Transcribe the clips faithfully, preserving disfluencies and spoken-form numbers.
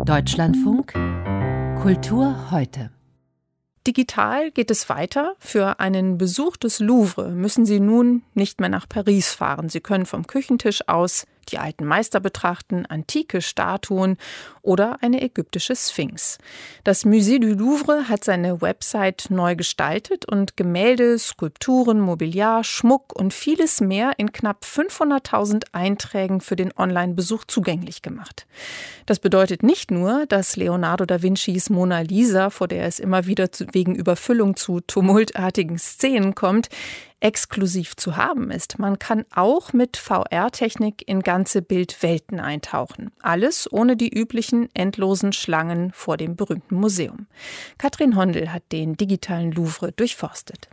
Deutschlandfunk Kultur heute. Digital geht es weiter. Für einen Besuch des Louvre müssen Sie nun nicht mehr nach Paris fahren. Sie können vom Küchentisch aus die alten Meister betrachten, antike Statuen oder eine ägyptische Sphinx. Das Musée du Louvre hat seine Website neu gestaltet und Gemälde, Skulpturen, Mobiliar, Schmuck und vieles mehr in knapp fünfhunderttausend Einträgen für den Online-Besuch zugänglich gemacht. Das bedeutet nicht nur, dass Leonardo da Vincis Mona Lisa, vor der es immer wieder zu, wegen Überfüllung zu tumultartigen Szenen kommt, exklusiv zu haben ist. Man kann auch mit V R-Technik in ganze Bildwelten eintauchen. Alles ohne die üblichen endlosen Schlangen vor dem berühmten Museum. Katrin Hondel hat den digitalen Louvre durchforstet.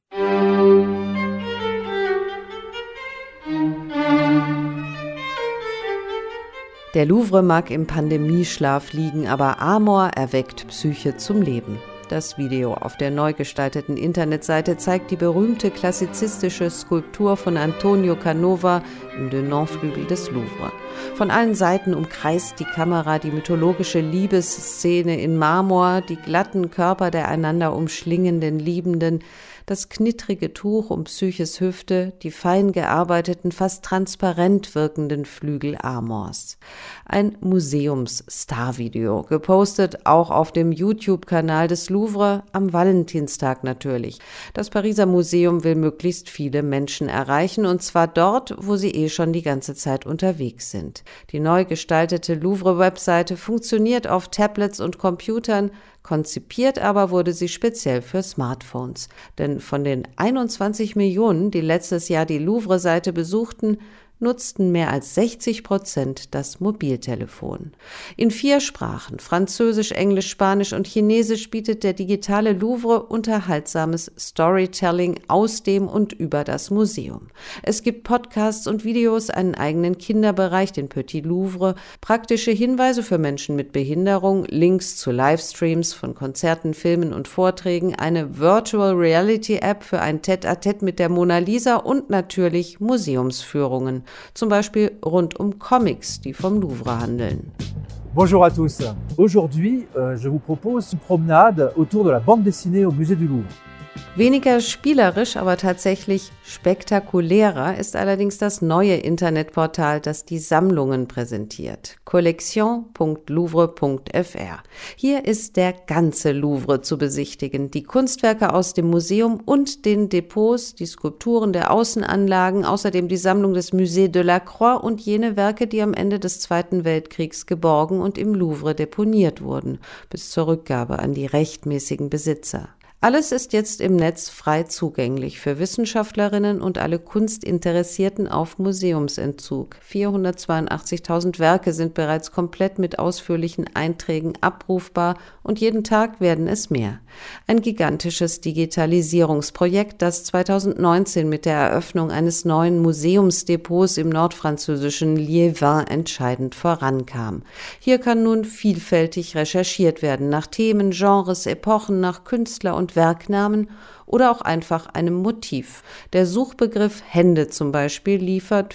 Der Louvre mag im Pandemieschlaf liegen, aber Amor erweckt Psyche zum Leben. Das Video auf der neu gestalteten Internetseite zeigt die berühmte klassizistische Skulptur von Antonio Canova im Denon-Flügel des Louvre. Von allen Seiten umkreist die Kamera die mythologische Liebesszene in Marmor, die glatten Körper der einander umschlingenden Liebenden, das knittrige Tuch um Psyches Hüfte, die fein gearbeiteten, fast transparent wirkenden Flügel Amors. Ein Museums-Star-Video, gepostet auch auf dem YouTube-Kanal des Louvre, am Valentinstag natürlich. Das Pariser Museum will möglichst viele Menschen erreichen, und zwar dort, wo sie eh schon die ganze Zeit unterwegs sind. Die neu gestaltete Louvre-Webseite funktioniert auf Tablets und Computern, konzipiert aber wurde sie speziell für Smartphones. Denn von den einundzwanzig Millionen, die letztes Jahr die Louvre-Seite besuchten, nutzten mehr als sechzig Prozent das Mobiltelefon. In vier Sprachen, Französisch, Englisch, Spanisch und Chinesisch, bietet der digitale Louvre unterhaltsames Storytelling aus dem und über das Museum. Es gibt Podcasts und Videos, einen eigenen Kinderbereich, den Petit Louvre, praktische Hinweise für Menschen mit Behinderung, Links zu Livestreams von Konzerten, Filmen und Vorträgen, eine Virtual Reality App für ein Tête-à-Tête mit der Mona Lisa und natürlich Museumsführungen. Zum Beispiel rund um Comics, die vom Louvre handeln. Bonjour à tous. Aujourd'hui, euh, je vous propose une promenade autour de la bande dessinée au Musée du Louvre. Weniger spielerisch, aber tatsächlich spektakulärer ist allerdings das neue Internetportal, das die Sammlungen präsentiert. collection punkt louvre punkt f r. Hier ist der ganze Louvre zu besichtigen. Die Kunstwerke aus dem Museum und den Depots, die Skulpturen der Außenanlagen, außerdem die Sammlung des Musée de la Croix und jene Werke, die am Ende des Zweiten Weltkriegs geborgen und im Louvre deponiert wurden, bis zur Rückgabe an die rechtmäßigen Besitzer. Alles ist jetzt im Netz frei zugänglich für Wissenschaftlerinnen und alle Kunstinteressierten auf Museumsentzug. vierhundertzweiundachtzigtausend Werke sind bereits komplett mit ausführlichen Einträgen abrufbar und jeden Tag werden es mehr. Ein gigantisches Digitalisierungsprojekt, das zweitausendneunzehn mit der Eröffnung eines neuen Museumsdepots im nordfranzösischen Liévin entscheidend vorankam. Hier kann nun vielfältig recherchiert werden nach Themen, Genres, Epochen, nach Künstler und Werknamen oder auch einfach einem Motiv. Der Suchbegriff Hände zum Beispiel liefert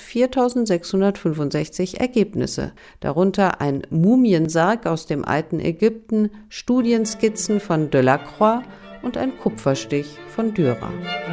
viertausendsechshundertfünfundsechzig Ergebnisse, darunter ein Mumiensarg aus dem alten Ägypten, Studienskizzen von Delacroix und ein Kupferstich von Dürer.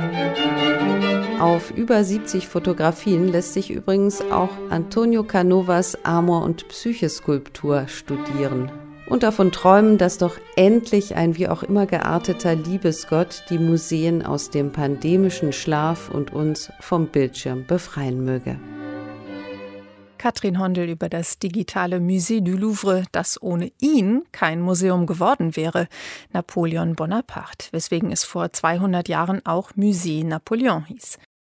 Auf über siebzig Fotografien lässt sich übrigens auch Antonio Canovas Amor- und Psyche-Skulptur studieren. Und davon träumen, dass doch endlich ein wie auch immer gearteter Liebesgott die Museen aus dem pandemischen Schlaf und uns vom Bildschirm befreien möge. Katrin Hondel über das digitale Musée du Louvre, das ohne ihn kein Museum geworden wäre, Napoleon Bonaparte, weswegen es vor zweihundert Jahren auch Musée Napoleon hieß.